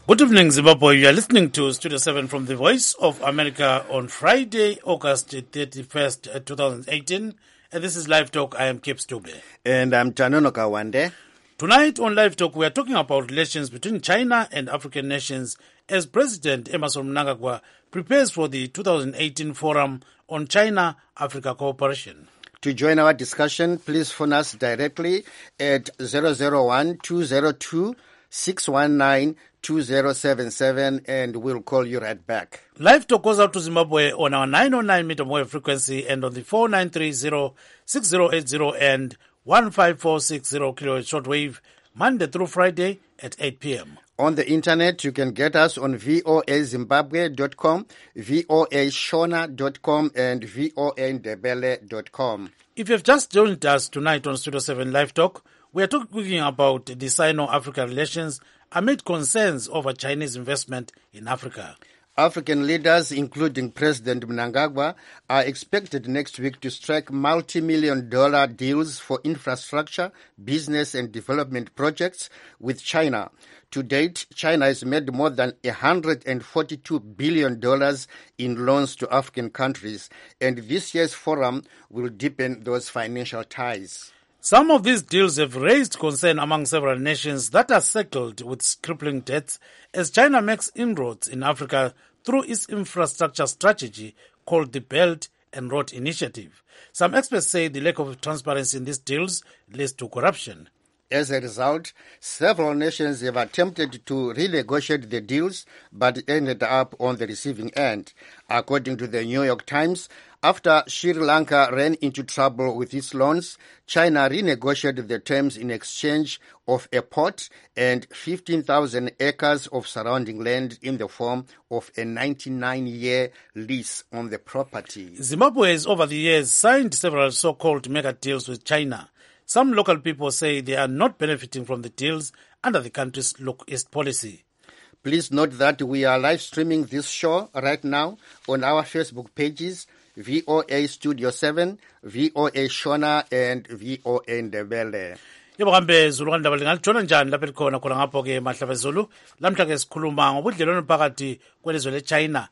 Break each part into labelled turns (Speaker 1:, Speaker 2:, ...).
Speaker 1: Good evening, Zimbabwe. You are listening to Studio 7 from the Voice of America on Friday, August 31st, 2018. And this is Live Talk. I am Kip Stube.
Speaker 2: And I'm Tanono Kawande.
Speaker 1: Tonight on Live Talk, we are talking about relations between China and African nations as President Emmerson Mnangagwa prepares for the 2018 Forum on China-Africa Cooperation.
Speaker 2: To join our discussion, please phone us directly at 001-202-619-2077 and we'll call you right back.
Speaker 1: Live Talk goes out to Zimbabwe on our 909 meter wave frequency and on the 4930-6080 and 15460 kilohertz shortwave, Monday through Friday at 8 p.m.
Speaker 2: On the internet, you can get us on voazimbabwe.com, voashona.com, and voandebele.com.
Speaker 1: If you've just joined us tonight on Studio 7 Live Talk, we are talking about the Sino-Africa relations amid concerns over Chinese investment in Africa.
Speaker 2: African leaders, including President Mnangagwa, are expected next week to strike multi-million-dollar deals for infrastructure, business and development projects with China. To date, China has made more than $142 billion in loans to African countries, and this year's forum will deepen those financial ties.
Speaker 1: Some of these deals have raised concern among several nations that are saddled with crippling debts as China makes inroads in Africa through its infrastructure strategy called the Belt and Road Initiative. Some experts say the lack of transparency in these deals leads to corruption.
Speaker 2: As a result, several nations have attempted to renegotiate the deals but ended up on the receiving end. According to the New York Times, after Sri Lanka ran into trouble with its loans, China renegotiated the terms in exchange of a port and 15,000 acres of surrounding land in the form of a 99-year lease on the property.
Speaker 1: Zimbabwe has over the years signed several so-called mega deals with China. Some local people say they are not benefiting from the deals under the country's Look East policy.
Speaker 2: Please note that we are live streaming this show right now on our Facebook pages, VOA Studio 7, VOA Shona, and VOA Ndebele.
Speaker 1: Yebo kambe Zulu kandaba lingalijona njani lapha likhona khona ngapho ke Mahlaba Zulu lamhla ke sikhuluma ngobudlelwano phakathi kwelizwe leChina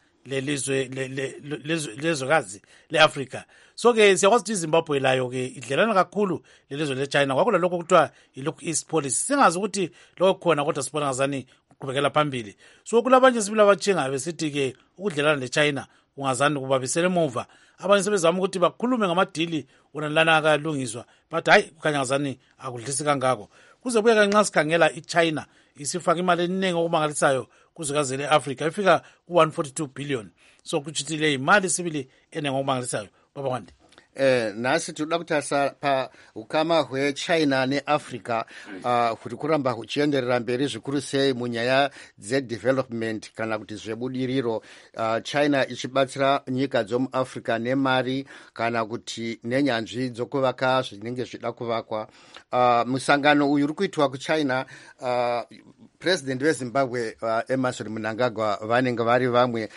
Speaker 1: lelizwekazi leAfrica. So ke siyakwazi ukuthi iZimbabwe layo ke idlelana kakhulu lelizwe leChina kwakula lokho kuthiwa iLook East policy. Singazi ukuthi lokho khona kodwa sibona ngazani uqhubekela phambili. So kulabanye sibili abathenga besithi ke ukudlelana leChina ungazani kubabisela emuva. Abanye sebezama ukuthi bakhulume ngamadili onalana akalungiswa but hayi kukhanya ngazani akudlisi kangako. Kuze buye kanxa sikhangela iChina isifaka imali eningi okumangalisayo kuzwekazi leAfrica ifika ku142 billion. So kuchithile imali sibili enenge okumangalisayo. Baba Wande.
Speaker 2: Nasi tinoda kutasa pa ukama hweChina neAfrica kuti kuramba kuchienderera mberi zvikuru sei munyaya development kana kuti zvebudiriro, China ichibatsira nyika dzomuAfrica nemari kana kuti nenyanzvi dzokuvaka zvinenge zvida kuvakwa. Musangano uyu uri kuitwa kuChina, President weZimbabwe Emmerson Mnangagwa vanenge vari vamwe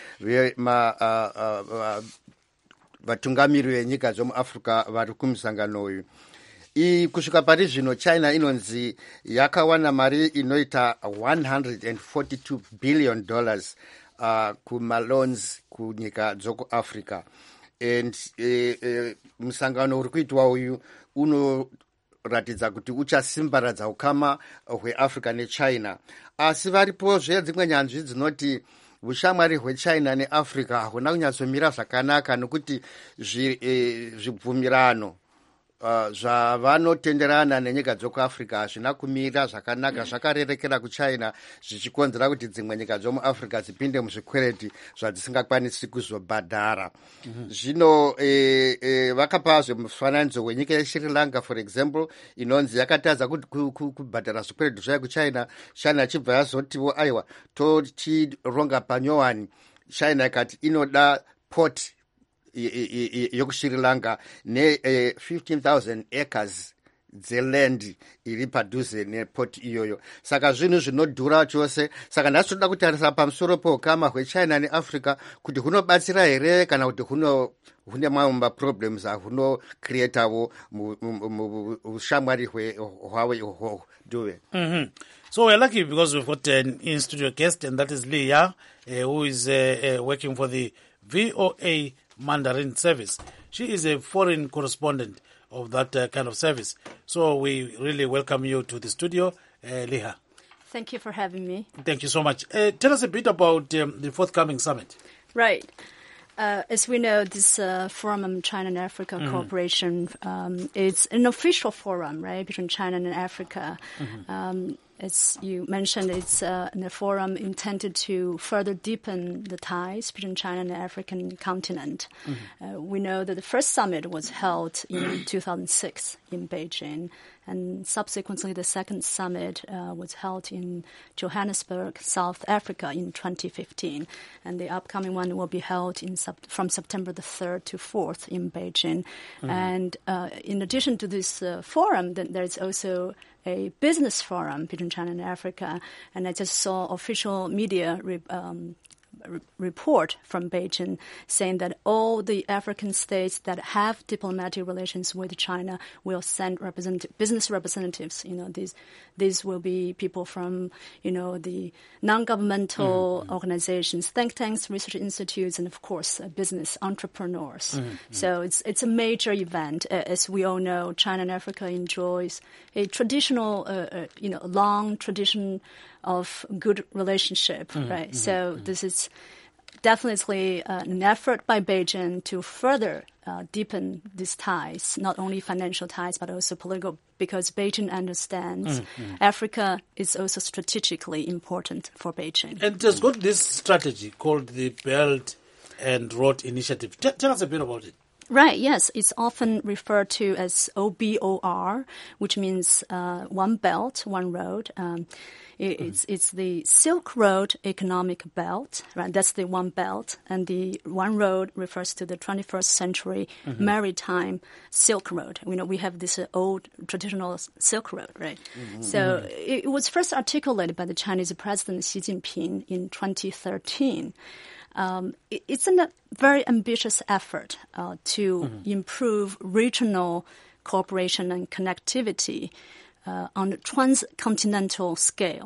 Speaker 2: vatungamiri venyika dzomuAfrica vari kumusangano uyu. Kusvika pari zvino China inonzi yakawana mari inoita $142 billion kumaloans kunyika dzokuAfrica. And musangano uri kuitwa uyu unoratidza kuti uchasimbaradza ukama hweAfrica neChina. Asi varipo dzimwe nyanzvi dzinoti ushamwari hweChina neAfrica hakuna kunyatsomira zvakanaka nokuti zvibvumirano zvavanotenderana nenyika dzokuAfrica hazvina kumira zvakanaka, zvakarerekera kuChina zvichikonzera kuti dzimwe nyika dzomuAfrica dzipinde muzvikwereti zvadzisingakwanisi kuzobhadhara. Zvino vakapazve mufananidzo wenyika yeSri Lanka for example inonzi yakatadza kubhadhara zvikwereti zvayo kuChina. China chibva yazotiwo aiwa tochironga panyowani. China ikati inoda port yokuSri Lanka ne 15,000 acres dzeland iri padhuze neport iyoyo. Saka zvinhu zvinodhura chose. Saka nhasi toda kutarisa pamusoro peukama hwechina neafrica kuti hunobatsira here kana kuti hune mamwe maproblems ahunocreatawo ushamwari hwavo ihwohwo. Duve.
Speaker 1: So we're lucky because we've got an in-studio guest, and that is Leah, who is working for the VOA Mandarin service. She is a foreign correspondent of that kind of service. So we really welcome you to the studio, Leah.
Speaker 3: Thank you for having me.
Speaker 1: Thank you so much. Tell us a bit about the forthcoming summit.
Speaker 3: Right. As we know, this Forum on China and Africa Cooperation, it's an official forum, right, between China and Africa. As you mentioned, it's a forum intended to further deepen the ties between China and the African continent. We know that the first summit was held in 2006 in Beijing, and subsequently the second summit was held in Johannesburg, South Africa in 2015. And the upcoming one will be held from September the 3rd to 4th in Beijing. And in addition to this forum, then there's also a business forum between China and Africa. And I just saw official media report from Beijing saying that all the African states that have diplomatic relations with China will send business representatives. These will be people from, the non-governmental organizations, think tanks, research institutes, and of course, business entrepreneurs. So it's a major event. As we all know, China and Africa enjoys a traditional, long tradition of good relationship, right? So this is definitely an effort by Beijing to further deepen these ties, not only financial ties, but also political, because Beijing understands Africa is also strategically important for Beijing.
Speaker 1: And it has got this strategy called the Belt and Road Initiative. Tell us a bit about it.
Speaker 3: Right, yes. It's often referred to as OBOR, which means one belt, one road. It's the Silk Road Economic Belt, right? That's the one belt. And the one road refers to the 21st century maritime Silk Road. We have this old traditional Silk Road, right? So it was first articulated by the Chinese President Xi Jinping in 2013. It's a very ambitious effort to improve regional cooperation and connectivity on a transcontinental scale.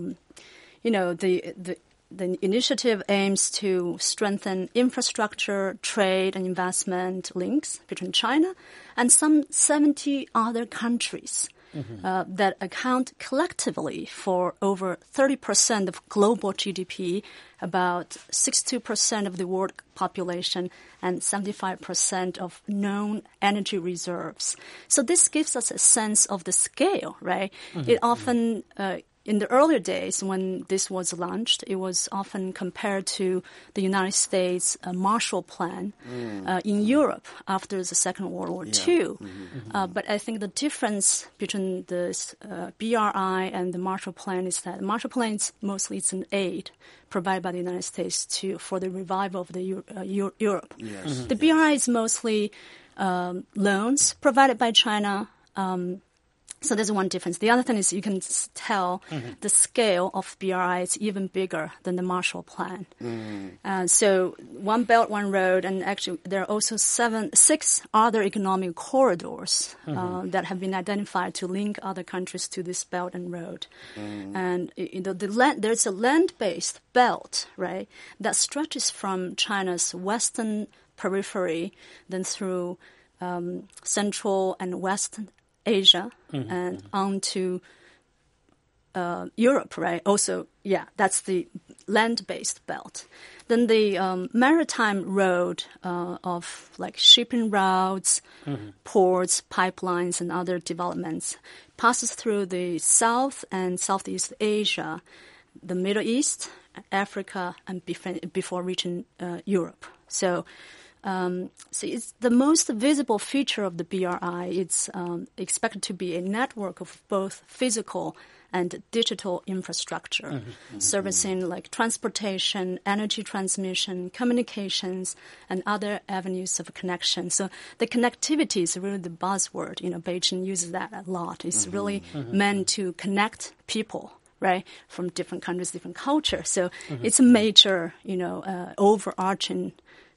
Speaker 3: The initiative aims to strengthen infrastructure, trade, and investment links between China and some 70 other countries. That account collectively for over 30% of global GDP, about 62% of the world population, and 75% of known energy reserves. So this gives us a sense of the scale, right? It often, in the earlier days when this was launched, it was often compared to the United States Marshall Plan in Europe after the Second World War II. But I think the difference between this BRI and the Marshall Plan is that the Marshall Plan is mostly it's an aid provided by the United States for the revival of the Europe. The BRI is mostly loans provided by China. So there's one difference. The other thing is you can tell the scale of BRI is even bigger than the Marshall Plan. So one belt, one road, and actually there are also 6 other economic corridors that have been identified to link other countries to this belt and road. And there's a land-based belt, right, that stretches from China's western periphery, then through Central and Western Asia and on to Europe, right? Also, that's the land-based belt. Then the maritime road of like shipping routes, ports, pipelines, and other developments passes through the South and Southeast Asia, the Middle East, Africa, and before reaching Europe. So So it's the most visible feature of the BRI. It's expected to be a network of both physical and digital infrastructure, servicing like transportation, energy transmission, communications, and other avenues of connection. So the connectivity is really the buzzword. Beijing uses that a lot. It's really meant to connect people, right, from different countries, different cultures. So it's a major, overarching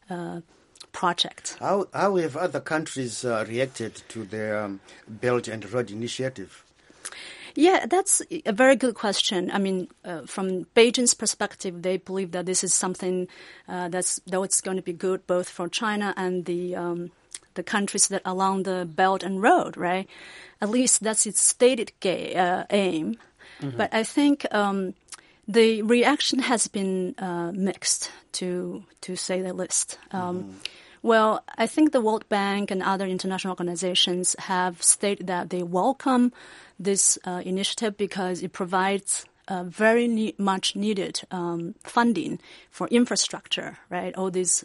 Speaker 3: project.
Speaker 2: How have other countries reacted to the Belt and Road Initiative?
Speaker 3: Yeah, that's a very good question. I mean, from Beijing's perspective, they believe that this is something that's going to be good both for China and the countries that along the Belt and Road, right? At least that's its stated aim. But I think the reaction has been mixed, to say the least. Well, I think the World Bank and other international organizations have stated that they welcome this initiative because it provides very much needed funding for infrastructure, right? All these,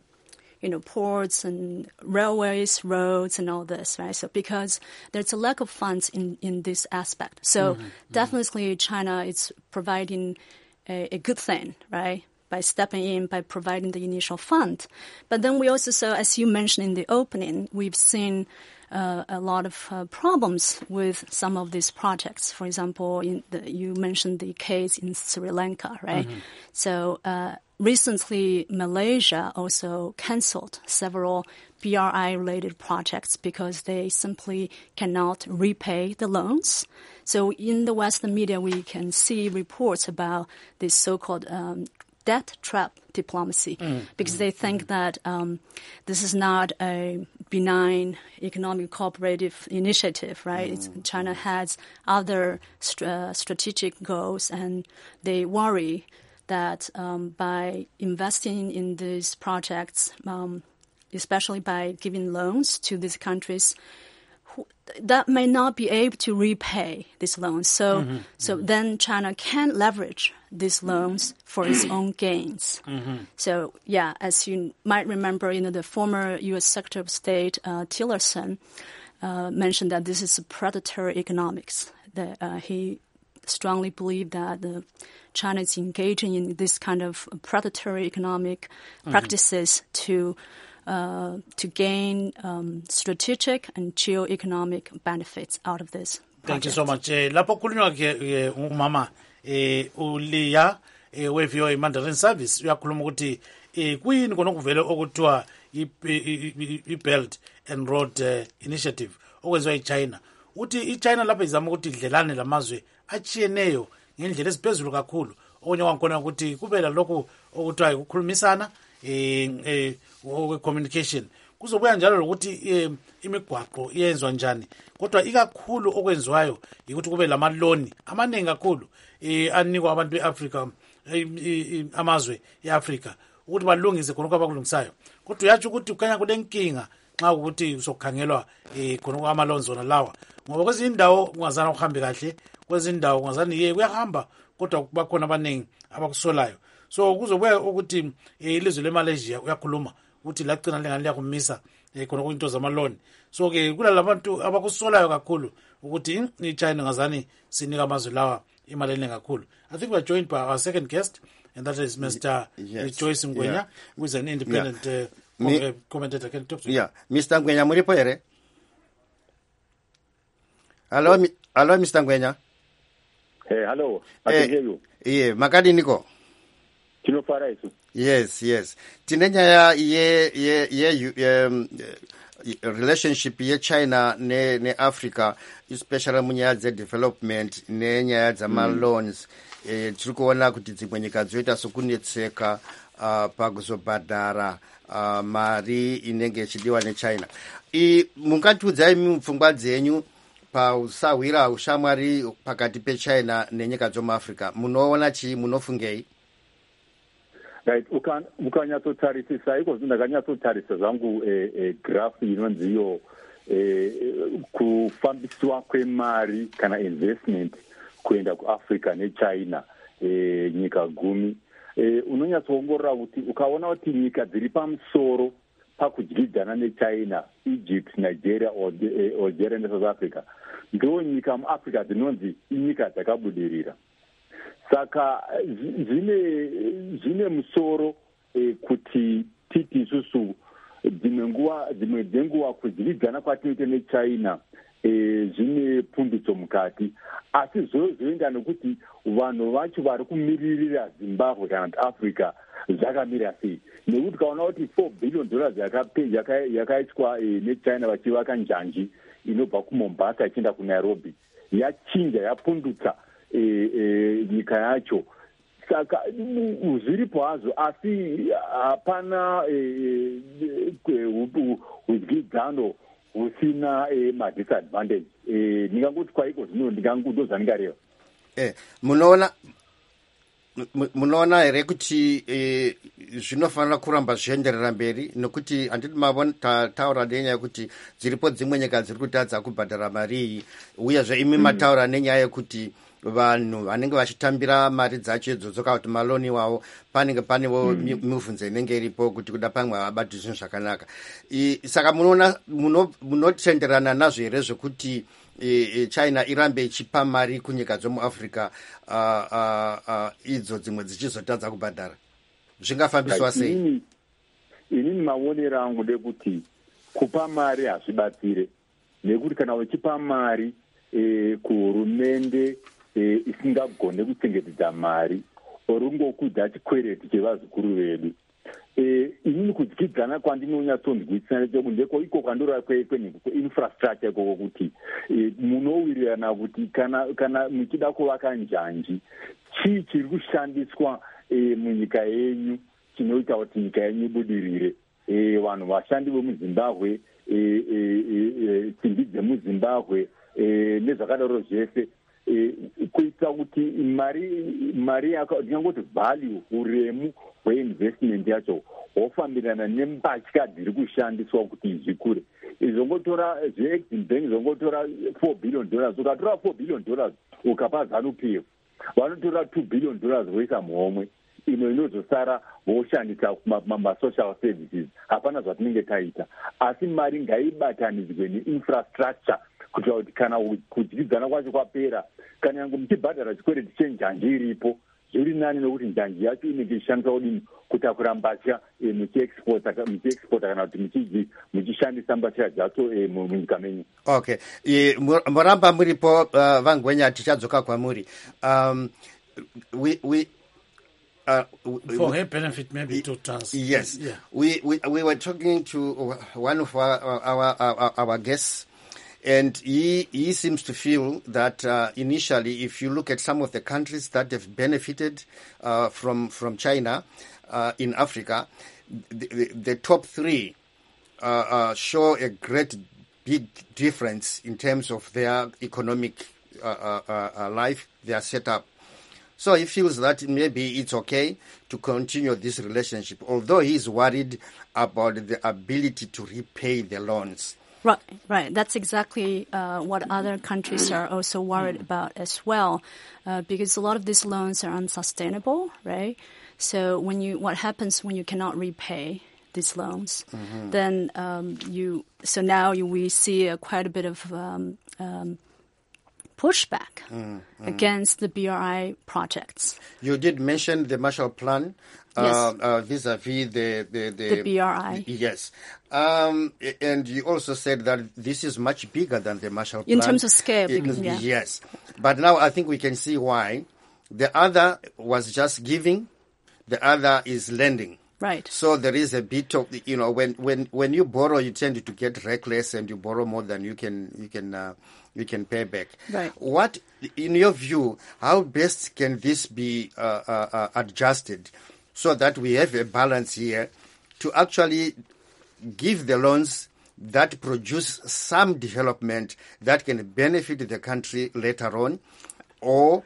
Speaker 3: ports and railways, roads, and all this, right? So because there's a lack of funds in this aspect. So definitely China is providing a good thing, right? By stepping in, by providing the initial fund. But then we also saw, as you mentioned in the opening, we've seen a lot of problems with some of these projects. For example, you mentioned the case in Sri Lanka, right? So recently, Malaysia also canceled several BRI-related projects because they simply cannot repay the loans. So in the Western media, we can see reports about this so-called debt trap diplomacy because they think that this is not a benign economic cooperative initiative, right? China has other strategic goals, and they worry that by investing in these projects, especially by giving loans to these countries, that may not be able to repay these loans. So then China can leverage these loans for its own gains. So, yeah, as you might remember, the former U.S. Secretary of State, Tillerson, mentioned that this is predatory economics. That he strongly believed that China is engaging in this kind of predatory economic practices to gain strategic and geo-economic benefits out of this project.
Speaker 1: Thank you so much. Lapho khulunywa ke umama uLeah we-VOA Mandarin Service uyakhuluma ukuthi kuyini kona kuvele okuthiwa i-Belt and Road Initiative okwenziwa iChina. Uthi iChina lapha izama ukuthi idlelane lamazwe achiyeneyo ngendlela eziphezulu kakhulu. Okunye kwakhona ukuthi kube lalokhu okuthiwa ukukhulumisana communication. Kuzobuya njalo lokuthi imigwaqo iyenzwa njani, kodwa ikakhulu okwenziwayo ukuthi kube lamaloni amaningi kakhulu anikwa abantu beAfrica, amazwe eAfrica ukuthi balungise khona abakulungisayo. Kodwa uyatsho ukuthi ukanya kulenkinga nxa ukuthi usokhangelwa khona amaloni zona lawa, ngoba kwezinye indawo kungazana uhambe kahle, kwezinye indawo kungazana kuyahamba, kodwa bakhona abaningi abakusolayo. So kuzobuya ukuthi ilizwe leMalaysia uyakhuluma ukuthi lagcina lengane liyakumisa khona kuyinto zamaloni. So ke kulalabantu abakusolayo kakhulu ukuthi iChina ngazani sinika amazwe lawa imali eningi kakhulu. I think we're joined by our second guest, and that is Mr. Joyce Ngwenya, who is an independent commentator. Can you talk to
Speaker 2: you? Mr. Ngwenya, muripo ere? Hello, Mr. Ngwenya.
Speaker 4: Hey, hello. I can hear you.
Speaker 2: Yeah, makadi niko. Yes. Tinenya relationship ye China ne Africa, especially munyaya ze development ne nyaya za loans, tiri kuona kuti dzimwe nyika dzoita sokunetseka pakuzobhadhara mari inenge ichidiwa neChina. Mungatiudzai mupfungwa dzenyu pausawira ushamwari pakati peChina nenyika dzomuAfrica. Munoona chii, munofungei?
Speaker 4: Right, ukanyatsotarisisa iko ndakanyatsotarisa zvangu graph inonziyo kufambiswa kwemari kana investment kuenda kuAfrica neChina nyika 10. Unonyatsoongorora kuti ukaona kuti nyika dziri pamusoro pakudyidzana nechina, Egypt, Nigeria, Algeria neSouth Africa ndo nyika muAfrica dzinonzi inyika dzakabudirira. Saka zvine musoro kuti titi isusu dzimwe dzenguva kudyidzana kwatinoita nechina zvine pundutso mukati, asi zvoenda nekuti vanhu vacho vari kumiririra Zimbabwe kana kuti Africa zvakamira sei, nekuti kaona kuti $4 billion yakaitwa nechina vachivaka njanji inobva kuMombasa ichienda kuNairobi yachinja yapundutsa nyika yacho. Saka zviripo hazvo, asi hapana udyidzano husina madisadvantage. Ndingangoti kwaiko zvino ndozvandingareva.
Speaker 2: Munoona here kuti zvinofanira kuramba zvienderera mberi, nokuti handiti mavona taura nenyaya yekuti dziripo dzimwe nyika dziri kutadza kubhadhara mari iyi, uyezve imi mataura nenyaya yekuti vanhu vanenge vachitambira mari dzacho idzodzo kana kuti maloni iwawo panenge panewo mibvunzo inenge iripo kuti kuda pamwe havabati zvinhu zvakanaka. Saka munotenderana nazvo here zvekuti China irambe ichipa mari kunyika dzomuAfrica idzo dzimwe dzichizotadza kubhadhara? Zvingafambiswa sei?
Speaker 4: Inini maonero angu ndekuti kupa mari hazvibatsire, nekuti kana uchipa mari kuhurumende isingagone kuchengetedza mari orungokudza chikwereti chevazukuru vedu, inini kudyidzana kwandinonyatsonzwisisa ndeko iko kwandora kweinfrastructure ikoko, kuti munowirirana kuti kana muchida kuvaka njanji chii chiri kushandiswa munyika yenyu chinoita kuti nyika yenyu ibudirire. Vanhu vashandi vemuZimbabwe, simbi dzemuZimbabwe nezvakadaro zvese, kuita kuti mari ndingangoti value, uremu hweinvestment yacho hofambirana nembatya dziri kushandiswa kuti zvikure. Zvongotora zveExim Bank zvongotora $4 billion, ukatora $4 billion ukapa ZANU-PF vanotora $2 billion voisa muhomwe, ino inozosara voshandisa masocial services. Hapana zvatinenge taita, asi mari ngaibatanidzwe neinfrastructure kuitira kuti kana kudyidzana kwacho kwapera, kana yangu muchibhadhara chikwereti chenjanji iripo, zviri nani nokuti njanji yacho inenge ishandiswa kudini kutakura mbatya muchiexporta kana kuti muchishandisa mbatya dzacho munyika menyu.
Speaker 2: Okay, muramba muripo Vangwenya, tichadzoka kwamuri.
Speaker 1: For her benefit, maybe to trans.
Speaker 2: Yes,
Speaker 1: yeah.
Speaker 2: We were talking to one of our guests, and he seems to feel that initially, if you look at some of the countries that have benefited from China in Africa, the top three show a great big difference in terms of their economic life, their setup. So he feels that maybe it's okay to continue this relationship, although he's worried about the ability to repay the loans.
Speaker 3: Right. That's exactly what other countries are also worried about as well, because a lot of these loans are unsustainable, right? So what happens when you cannot repay these loans? Then we see quite a bit of pushback against the BRI projects.
Speaker 2: You did mention the Marshall Plan.
Speaker 3: Yes.
Speaker 2: Vis-a-vis the
Speaker 3: BRI.
Speaker 2: Yes. And you also said that this is much bigger than the Marshall Plan.
Speaker 3: In terms of scale. Yeah.
Speaker 2: Yes. But now I think we can see why. The other was just giving. The other is lending.
Speaker 3: Right.
Speaker 2: So there is a bit of, when you borrow, you tend to get reckless and you borrow more than you can pay back.
Speaker 3: Right.
Speaker 2: What, in your view, how best can this be adjusted so that we have a balance here to actually give the loans that produce some development that can benefit the country later on, or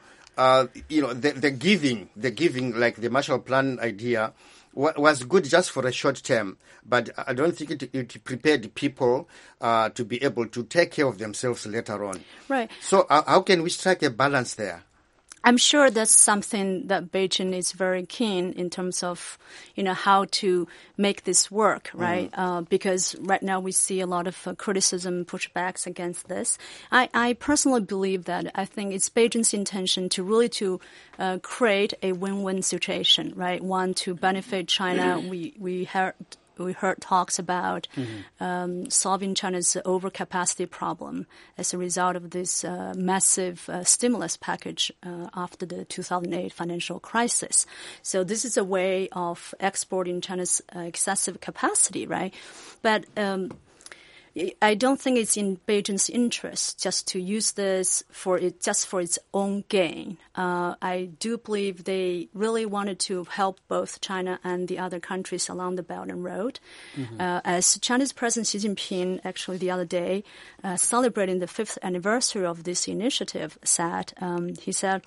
Speaker 2: the giving like the Marshall Plan idea was good just for a short term, but I don't think it prepared people to be able to take care of themselves later on.
Speaker 3: Right.
Speaker 2: So how can we strike a balance there?
Speaker 3: I'm sure that's something that Beijing is very keen in terms of, how to make this work, right? Because right now we see a lot of criticism, pushbacks against this. I personally believe that I think it's Beijing's intention to really create a win-win situation, right? One, to benefit China. We heard talks about solving China's overcapacity problem as a result of this massive stimulus package after the 2008 financial crisis. So this is a way of exporting China's excessive capacity, right? But I don't think it's in Beijing's interest just to use this for its own gain. I do believe they really wanted to help both China and the other countries along the Belt and Road. As Chinese President Xi Jinping actually the other day, celebrating the 5th anniversary of this initiative, he said,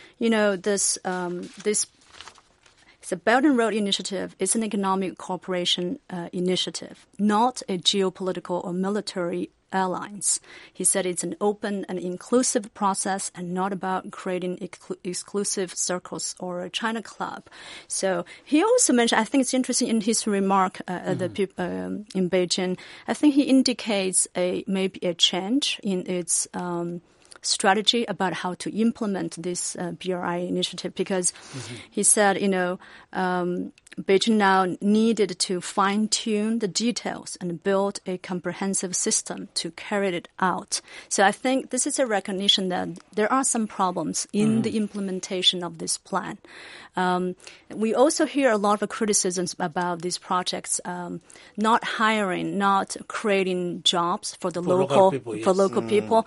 Speaker 3: the Belt and Road Initiative is an economic cooperation initiative, not a geopolitical or military alliance. He said it's an open and inclusive process and not about creating exclusive circles or a China club. So he also mentioned, I think it's interesting in his remark in Beijing, I think he indicates maybe a change in its strategy about how to implement this BRI initiative, because he said, Beijing now needed to fine-tune the details and build a comprehensive system to carry it out. So I think this is a recognition that there are some problems in the implementation of this plan. We also hear a lot of criticisms about these projects not hiring, not creating jobs for the local people.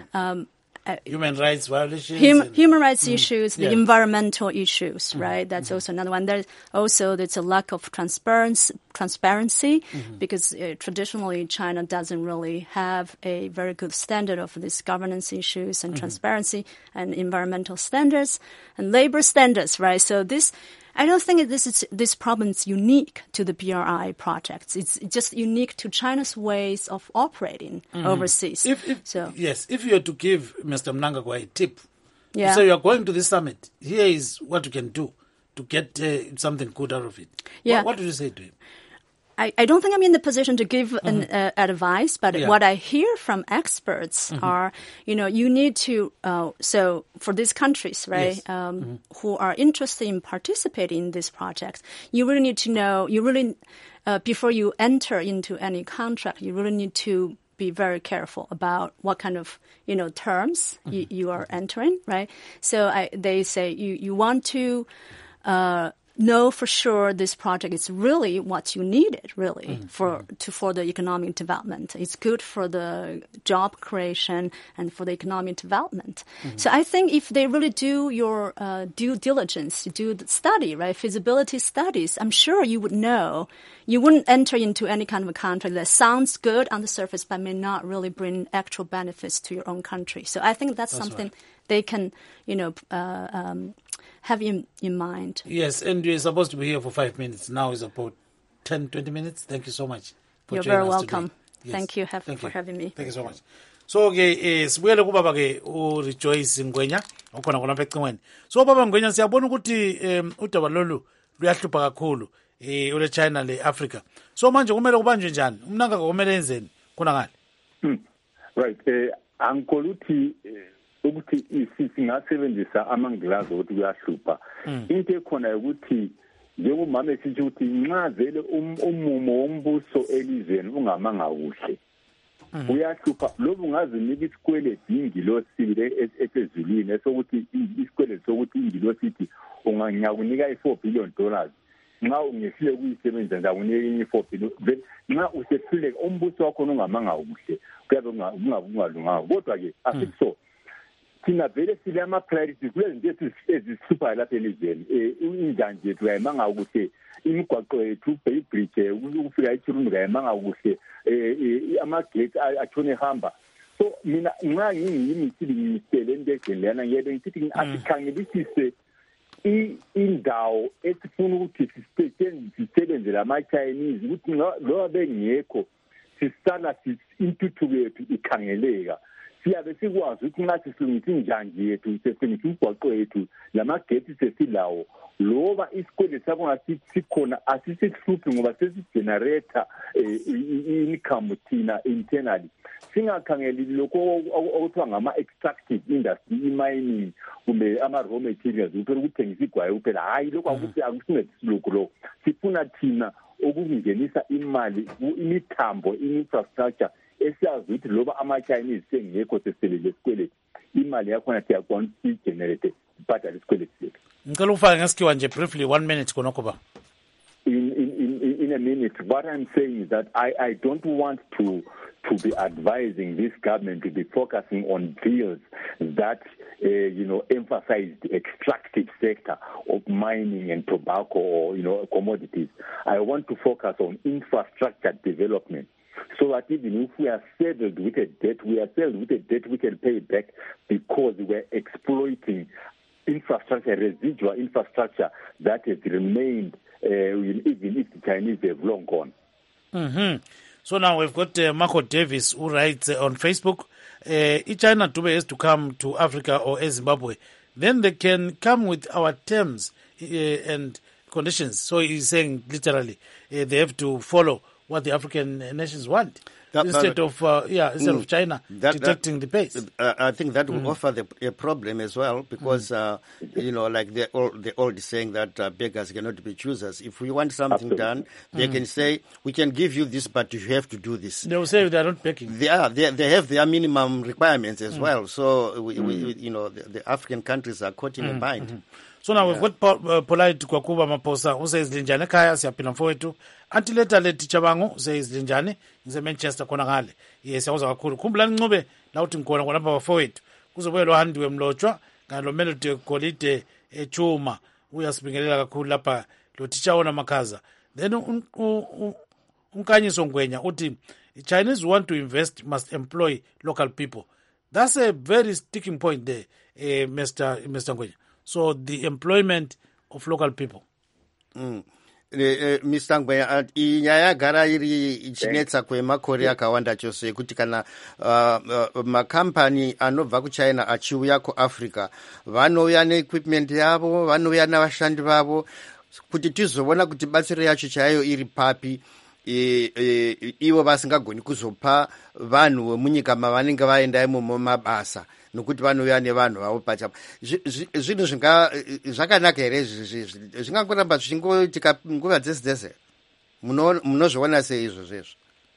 Speaker 1: Human rights violations.
Speaker 3: Human rights issues, the environmental issues, right? That's also another one. There's a lack of transparency because traditionally China doesn't really have a very good standard of these governance issues and transparency and environmental standards and labor standards, right? So I don't think this problem is unique to the BRI projects. It's just unique to China's ways of operating overseas.
Speaker 1: If you had to give Mr. Mnangagwa a tip,
Speaker 3: so
Speaker 1: you are going to this summit, here is what you can do to get something good out of it.
Speaker 3: Yeah.
Speaker 1: What did you say to him?
Speaker 3: I don't think I'm in the position to give an advice, but what I hear from experts are, you need to, so for these countries, right, who are interested in participating in this project, you really need to know, before you enter into any contract, you really need to be very careful about what kind of, terms you are entering, right? So they say you want to, know for sure this project is really what you needed, really, for the economic development. It's good for the job creation and for the economic development. So I think if they really do your due diligence, do the study, right, feasibility studies, I'm sure you would know. You wouldn't enter into any kind of a contract that sounds good on the surface but may not really bring actual benefits to your own country. So I think that's something they can, have in mind.
Speaker 1: Yes, and you're supposed to be here for 5 minutes. Now is about 10, 20 minutes. Thank you so much for
Speaker 3: You're
Speaker 1: joining
Speaker 3: very
Speaker 1: us
Speaker 3: welcome.
Speaker 1: Today.
Speaker 3: Thank you for having me.
Speaker 1: Thank you so much. So sibuyele kubaba uRejoice Ngwenya okhona khona ecingweni. So baba Ngwenya siyabona ukuthi udaba lolu luyahlupha kakhulu ule China le Africa. So manje kumele kubanjwe njani? Umnangagwa kumele enzeni khona ngale?
Speaker 4: Right, angikoluthi ukuthi singasebenzisa amangilazi ukuthi kuyahlupha. Into ekhona ukuthi njengomama esithi ukuthi nxa vele umumo wombuso elizweni ungamanga kuhle uyahlupha lobu ungazinika isikweleti ingilosile esezulwini esokuthi isikweleti sokuthi ingilosithi unganyakunika i$4 billion nxa ungehlile kuyisebenza njakunika i$4 billion nxa usehluleka umbuso wakho ungamanga kuhle kuyabe kungalunganga kodwa ke asiso thina vele sile ama-priorities kulezinto ezihluphayo lapha elizweni injanje yethu kayimanga kuhle imigwaqo yethu ibridge ukufika eChirunu kayimanga kuhle amagate atshone ehamba so mina nxa ngingiyimithili ngimisele entezeni leyana ngiyebe ngithi asikhangelisise indawo esifuna ukuthi sisebenze lama-Chinese ukuthi loba bengekho sisala intuthuko yethu ikhangeleka siyabe sikwazi ukuthi nxa sisilungisa injanji yethu sesilungisa imigwaqo yethu lamagethi sesilawo loba isikwele sakho sikhona asisihluphi ngoba sesigenerator income thina internally singakhangeli lokho okuthiwa ngama-extractive industry i-mining kumbe ama-raw materials uphela ukuthengisa igwayi kuphela hayi lokho akusincedisi lokhu lokho sifuna thina ukungenisa imali imithambo i-infrastructure esiyazi ukuthi loba ama-Chinese sengekho seselele esikweleti imali yakhona siyakwazi siyigenerate ibhadale isikweleti sethu.
Speaker 1: Ngicela ufake ngesikhiwa nje briefly 1 minute khonokho ba.
Speaker 4: In a minute, what I'm saying is that I don't want to be advising this government to be focusing on bills that emphasize the extractive sector of mining and tobacco or commodities. I want to focus on infrastructure development, so that even if we are saddled with a debt, we can pay it back because we're exploiting infrastructure, residual infrastructure that has remained even if the Chinese have long gone.
Speaker 1: Mm-hmm. So now we've got Marco Davis who writes on Facebook, China Dube has to come to Africa or Zimbabwe. Then they can come with our terms and conditions. So he's saying literally they have to follow what the African nations want. Instead of China detecting the pace.
Speaker 2: I think that will offer a problem as well because, like they're all saying that beggars cannot be choosers. If we want something done, they can say, we can give you this, but you have to do this.
Speaker 1: They will say they're not begging.
Speaker 2: They have their minimum requirements as well. So, the African countries are caught in a bind.
Speaker 1: So now we've got Polite Kwakuba Maposa who says Linjane Kaya siyapina mfowethu antileta le teacher bangu says Linjane ngize Manchester khona ngale yes yawuza kakhulu khumbula Ncube la uthi ngikhona ngolapha bafowethu kuzobuye lo handiwe mlotshwa ngalo melody golide echuma uyasibingelela kakhulu lapha lo teacher ona makhaza then unkanyiso Ngwenya uthi Chinese want to invest must employ local people. That's a very sticking point there, Mr. Ngwenya. So the employment of local people.
Speaker 2: Mr. Ngwenya, inyaya gara iri ichinetsa kwemakore akawanda chose kuti kana makampani anobva kuChina achiuya kuAfrica vanouya neequipment yavo, vanouya navashandi vavo kuti tizoona kuti batsiro yacho chaiyo iri papi. Ivo vasingagoni kuzopa vanhu vemunyika mavanenge vaenda imomo mabasa nokuti vanouya nevanhu vavo pachapo. Zvinhu zvakanaka here zvingangoramba zvichingoitika nguva dzese dzese? Munozviona sei izvozvo?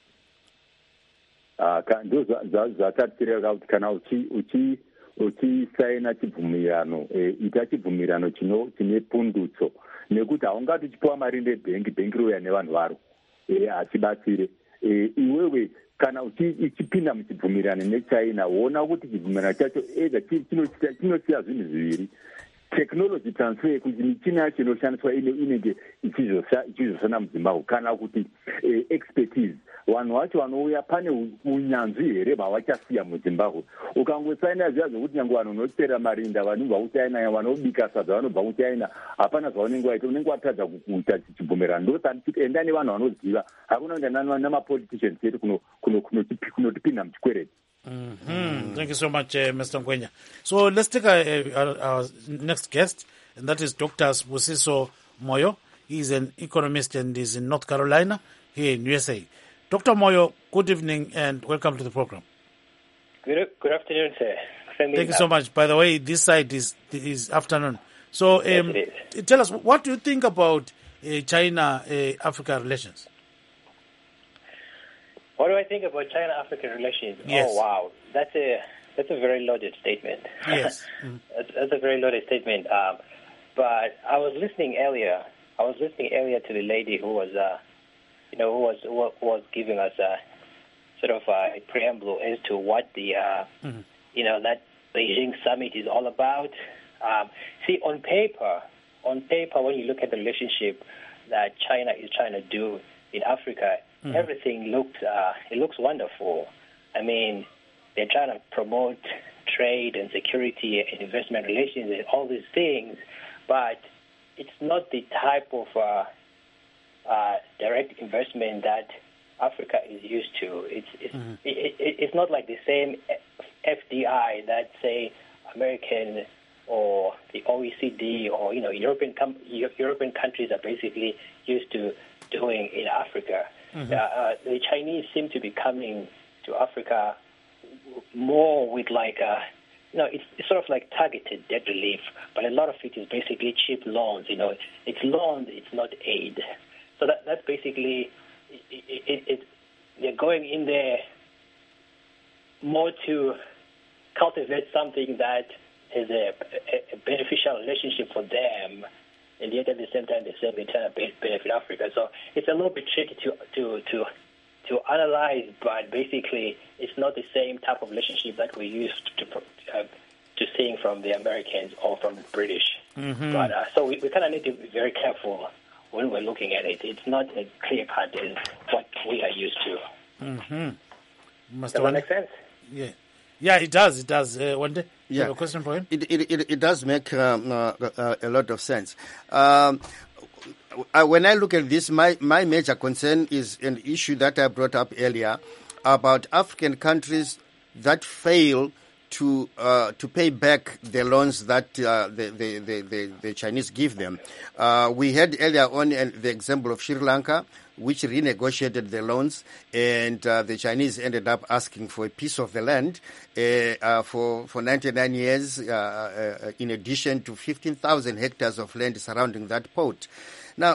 Speaker 4: Ndo zvatatireka kuti kana uchisaina chibvumirano ita chibvumirano chine pundutso nekuti haungati uchipiwa mari nebhengi rouya nevanhu varo achibatsire iwewe kana uchipinda muchibvumirano nechina wona kuti chibvumirano chacho ega chinosiya zvinhu zviviri technology transfer kuti michina yacho inoshandiswa inenge ichizosana muzimbabwe kana kuti expertise vanhu vacho vanouya pane unyanzvi here vavachasiya muzimbabwe ukangosaina zviya zvokuti nyange vanhu vanotera marinda vanobva kuchina vanobika sadza vanobva kuchina hapana zvaunenge waita unenge watadza kuita chibvumirano ndosati enda nevanhu vanoziva hakuna kuenda namapoliticians edu kunotipinda muchikwereti.
Speaker 1: Thank you so much, Mr. Ngwenya. So let's take our next guest, and that is Dr. Sibusiso Moyo. He's an economist and is in North Carolina, here in USA. Dr. Moyo, good evening and welcome to the program.
Speaker 5: Good afternoon, sir.
Speaker 1: Thank you so much. By the way, this side is afternoon. So tell us, what do you think about China-Africa relations?
Speaker 5: What do I think about China-African relations?
Speaker 1: Yes.
Speaker 5: Oh, wow. That's a very loaded statement.
Speaker 1: Yes.
Speaker 5: That's a very loaded statement. But I was listening earlier to the lady who was, who was giving us sort of a preamble as to what the, that Beijing summit is all about. See, on paper, when you look at the relationship that China is trying to do in Africa, everything looks wonderful. I mean, they're trying to promote trade and security and investment relations and all these things, but it's not the type of direct investment that Africa is used to. It's not like the same FDI that, say, American or the OECD or European countries are basically used to doing in Africa. The Chinese seem to be coming to Africa more with it's sort of like targeted debt relief, but a lot of it is basically cheap loans. It's loans, it's not aid. So that's basically they're going in there more to cultivate something that is a beneficial relationship for them, and yet at the same time they say they try to benefit Africa. So it's a little bit tricky to analyze, but basically it's not the same type of relationship that we used to seeing from the Americans or from the British. But so we kind of need to be very careful when we're looking at it. It's not as clear cut as what we are used to. Does that make sense?
Speaker 1: Yeah, it does. It does. One day, you have a question for him?
Speaker 2: It does make a lot of sense. When I look at this, my major concern is an issue that I brought up earlier about African countries that fail to pay back the loans that the Chinese give them. We had earlier on the example of Sri Lanka, which renegotiated the loans, and the Chinese ended up asking for a piece of the land for 99 years, in addition to 15,000 hectares of land surrounding that port. Now,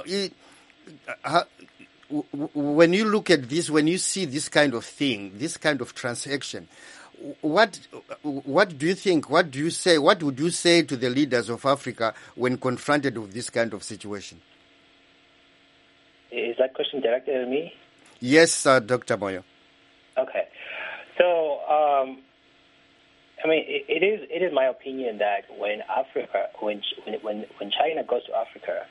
Speaker 2: when you look at this, when you see this kind of thing, this kind of transaction, what do you think? What do you say? What would you say to the leaders of Africa when confronted with this kind of situation?
Speaker 5: Is that question directed at me?
Speaker 2: Yes, Dr. Moyo.
Speaker 5: Okay. So, it is my opinion that when China goes to Africa,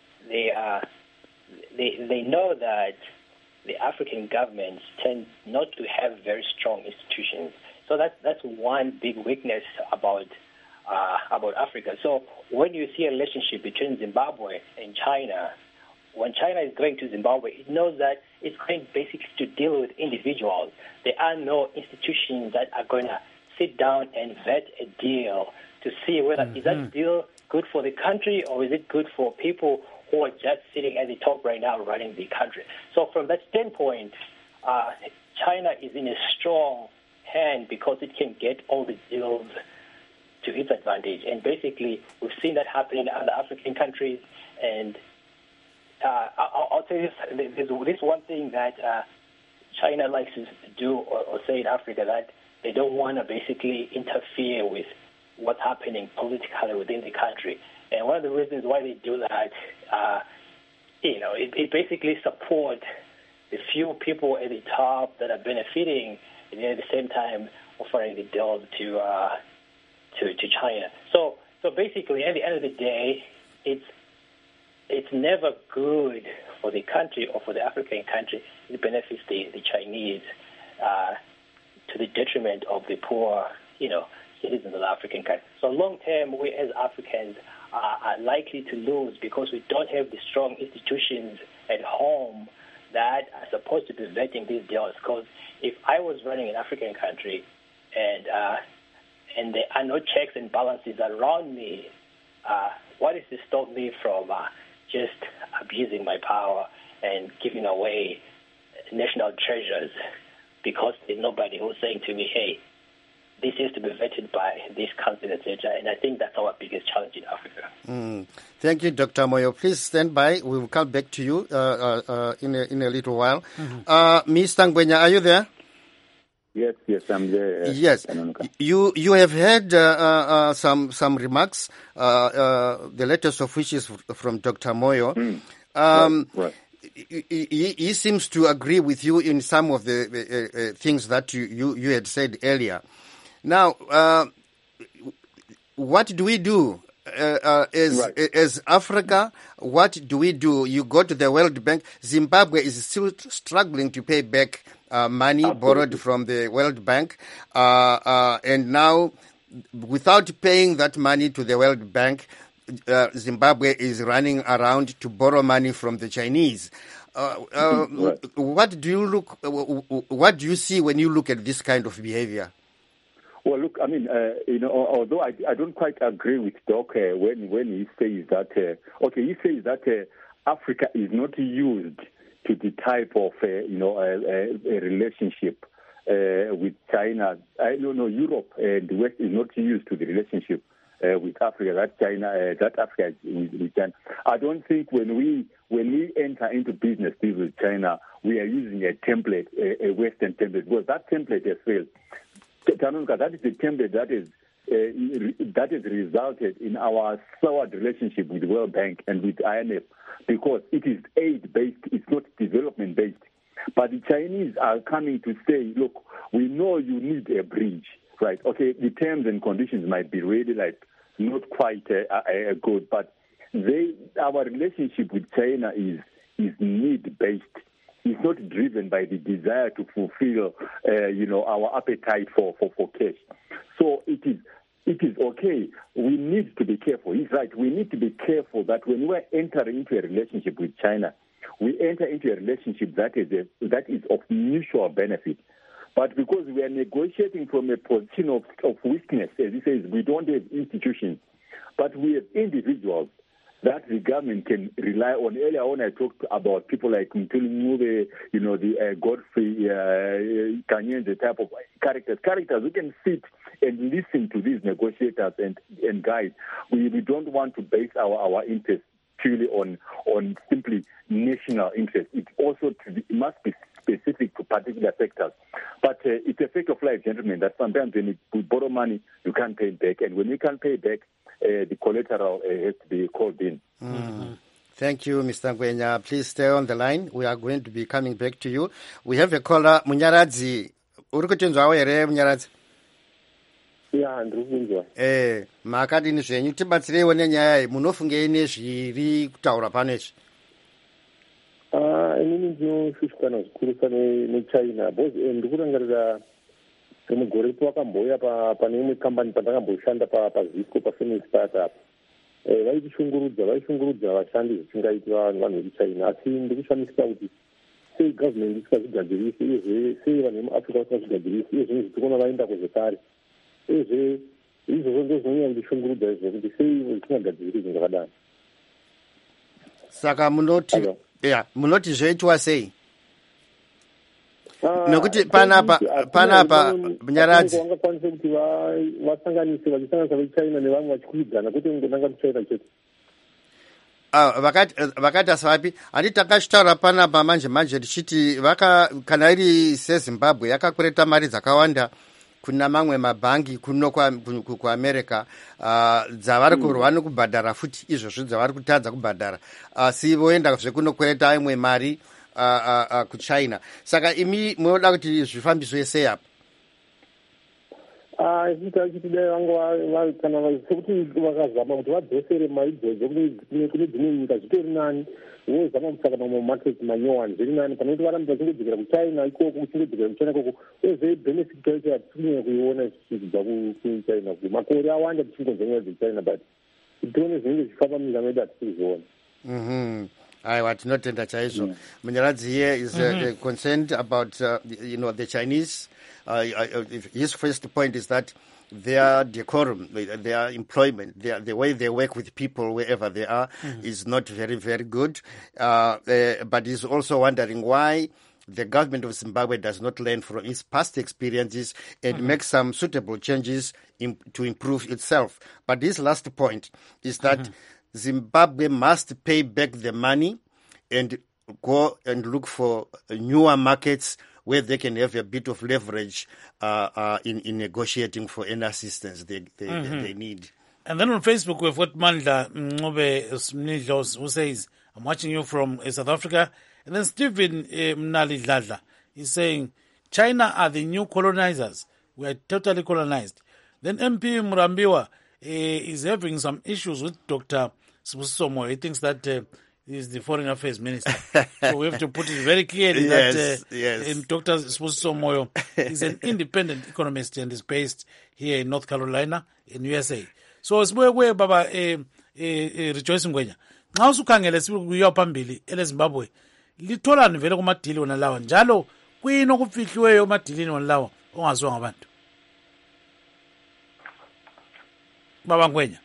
Speaker 5: they know that the African governments tend not to have very strong institutions. So that's one big weakness about Africa. So when you see a relationship between Zimbabwe and China, when China is going to Zimbabwe, it knows that it's going basically to deal with individuals. There are no institutions that are going to sit down and vet a deal to see whether is that deal good for the country or is it good for people who are just sitting at the top right now running the country. So from that standpoint, China is in a strong hand because it can get all the deals to its advantage. And basically, we've seen that happen in other African countries. And I'll tell you this one thing that China likes to do or say in Africa, that they don't want to basically interfere with what's happening politically within the country. And one of the reasons why they do that, it basically support the few people at the top that are benefiting, and at the same time offering the deals to China. So basically, at the end of the day, it's never good for the country or for the African country. It benefits the Chinese to the detriment of the poor, citizens of the African country. So long term, we as Africans are likely to lose because we don't have the strong institutions at home that are supposed to be vetting these deals. Because if I was running an African country and there are no checks and balances around me, what is to stop me from just abusing my power and giving away national treasures because there's nobody who's saying to me, hey, this is to be vetted by this council, etc. And I think that's our biggest challenge in Africa.
Speaker 2: Thank you, Dr. Moyo. Please stand by. We will come back to you in a little while. Ms. Tangwenya, are you there?
Speaker 4: Yes, I'm there.
Speaker 2: Yes, you have heard some remarks, the latest of which is from Dr. Moyo.
Speaker 4: Right.
Speaker 2: He seems to agree with you in some of the things that you had said earlier. Now, what do we do as Africa? What do we do? You go to the World Bank. Zimbabwe is still struggling to pay back money borrowed from the World Bank, and now, without paying that money to the World Bank, Zimbabwe is running around to borrow money from the Chinese. What do you see when you look at this kind of behavior?
Speaker 4: Well, look, I mean, although I don't quite agree with Doc when he says that, he says that Africa is not used to the type of, a relationship with China. Europe and the West is not used to the relationship with Africa, that Africa is with China. I don't think when we enter into business deals with China, we are using a template, a Western template, because that template has failed. That is the template that has resulted in our soured relationship with the World Bank and with IMF, because it is aid-based, it's not development-based. But the Chinese are coming to say, look, we know you need a bridge, right? Okay, the terms and conditions might be really not quite good, but our relationship with China is need-based. It's not driven by the desire to fulfill, our appetite for cash. So it is okay. We need to be careful. He's right. We need to be careful that when we're entering into a relationship with China, we enter into a relationship that is of mutual benefit. But because we are negotiating from a position of weakness, as he says, we don't have institutions, but we have individuals that the government can rely on. Earlier on, I talked about people like Mthuli Ncube, the Godfrey Kanye, the type of characters who can sit and listen to these negotiators and guide. We don't want to base our interests purely on simply national interest. It must be specific to particular sectors. But it's a fact of life, gentlemen, that sometimes when we borrow money, you can't pay it back. And when we can't pay back, the collateral has to be called in.
Speaker 2: Mm. Thank you, Mr. Ngwenya. Please stay on the line. We are going to be coming back to you. We have a caller, Munyaradzi. Uri kutinzwawo here, Munyaradzi?
Speaker 6: Yeah, ndirikunzwa.
Speaker 2: Makadini zvenyu tibatsireiwo nenyaya munofungei nezviri kutaura pano izvi?
Speaker 6: Inini ndinoshushikana zvikuru nechina because ndikurangarira mugore pawakamboya pane imwe kambani pandakamboshanda pazisco pafamily startup vaishungurudza vashandi zvichingaitwa vanhu vekuchina, asi ndikushamisika kuti sei government isikazvigadzirisi, uyezve sei vanhu vemuafrica vasingazvigadzirisi, uyezve zvitikona vaenda kuzvekare, uyezve izvozvo ndozvinonyanya kundishungurudza izvo kuti sei zvisingagadzirisi zvinhu zvakadaro.
Speaker 2: Saka munoti zvoitwa sei? Nokuti panapa Munyaradzi
Speaker 6: vangakwanisa kuti vachisanganisa vechina nevamwe vachikwidzana, kwete kungonanga kuchina chete.
Speaker 2: Vakati asavapi, handiti takachitaura panapa manje tichiti kana iri seZimbabwe yakakwereta mari dzakawanda kuna mamwe mabhangi kuno kuamerica dzavari kurwa nekubhadhara futi izvozvo dzavari kutadza kubhadhara, asi voenda zvekunokwereta imwe mari kuchina. Saka imi munoda kuti zvifambiswe sei apa?
Speaker 6: Chiti dai vangu kana sekuti vakazama kuti vadzosere mari idzodzo kune dzimwe nyika zvitori nani, vozama kutsvaka mamwe market manyowani zviri nani pane kuti varambe vachingodzokera kuchina ikoko, uchingodzokera kuchina ikoko, uyezve benefit yacho hatikunyanya kuiona kubva kuchina. Makore awanda tichingonzwa nyaya dzechina, but tione zvinenge zvichifamba munyika medu hatikuziona.
Speaker 2: Aiwa, tinotenda chaizvo. Munyaradzi here is concerned about the Chinese. His first point is that their decorum, their employment, the way they work with people wherever they are is not very, very good. But he's also wondering why the government of Zimbabwe does not learn from its past experiences and make some suitable changes to improve itself. But his last point is that Zimbabwe must pay back the money and go and look for newer markets where they can have a bit of leverage in negotiating for any assistance they need.
Speaker 1: And then on Facebook, we've got Manda Ncube who says, I'm watching you from South Africa. And then Stephen Mnali Dladla is saying, China are the new colonizers. We are totally colonized. Then MP Murambiwa is having some issues with Dr. Sibusiso Moyo. He thinks that he's the Foreign Affairs Minister. So we have to put it very clearly that Dr. Sibusiso Moyo is an independent economist and is based here in North Carolina in USA. So sibuye baba Rejoice Ngwenya. Nxa usukhangele sikuyiwa phambili eleZimbabwe litholani vele kumadili wona lawa njalo kuyini okufihliweyo emadilini wona lawa ongaziwa ngabantu? Baba Ngwenya.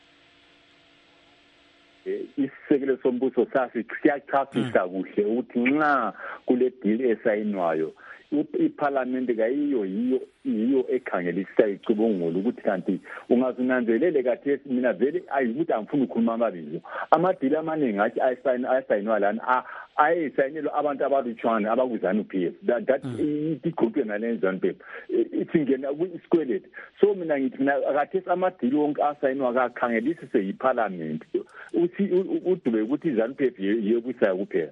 Speaker 4: Isisekelo sombuso safi siyachasisa kuhle ukuthi nxa kule deal esayinwayo iparliament yiyo ekhangelisisa icubungula ukuthi kanti ungazunanzelele kathesi mina vele ayikuthi angifuni ukukhuluma amabizo amadili amaningi athi ayisayinwa lana ayesayinelwa abantu abalutshwana abaku-ZANU-PF that igroup nale ZANU-PF singena kwisikweleti so mina ngithi mina kathesi amadili wonke asayinwa kakhangelisise yiparliament udube ukuthi iZANU-PF yekwisayo kuphela